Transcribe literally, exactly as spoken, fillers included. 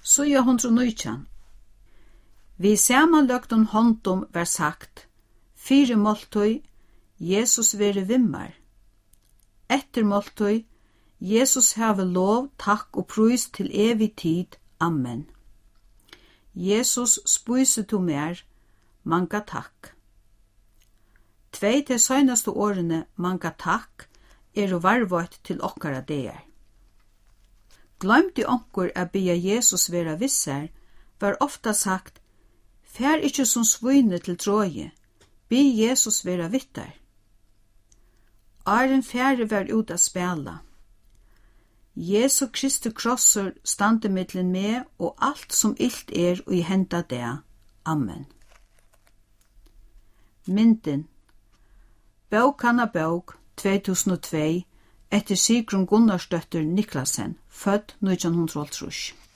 Suja hundru nujtjan. Vi samanløgtun håndum var sagt, fire måltøy, Jesus veri vimmar. Etter måltøy, Jesus have lov, takk og prøys til evig tid. Amen. Jesus spøyse to mer, manga takk. Tvei til søgnaste årene, manga takk, er og varvått til okkara deir. Gløymdi onkur a bia Jesus vera vissar, var ofta sagt, fær ikkje som svøyne til tråje, bi Jesus vera vittar. Aren fære var ut a spela. Jesu Kristi krossur stande mittlen med og alt som ilt er og i henda det. Amen. Myndin Bókanna bók tvö túsund og tvö etter Sigrun Gunnarsdóttir Niklasen, fødd nítjan hundrað og hálvtrýss.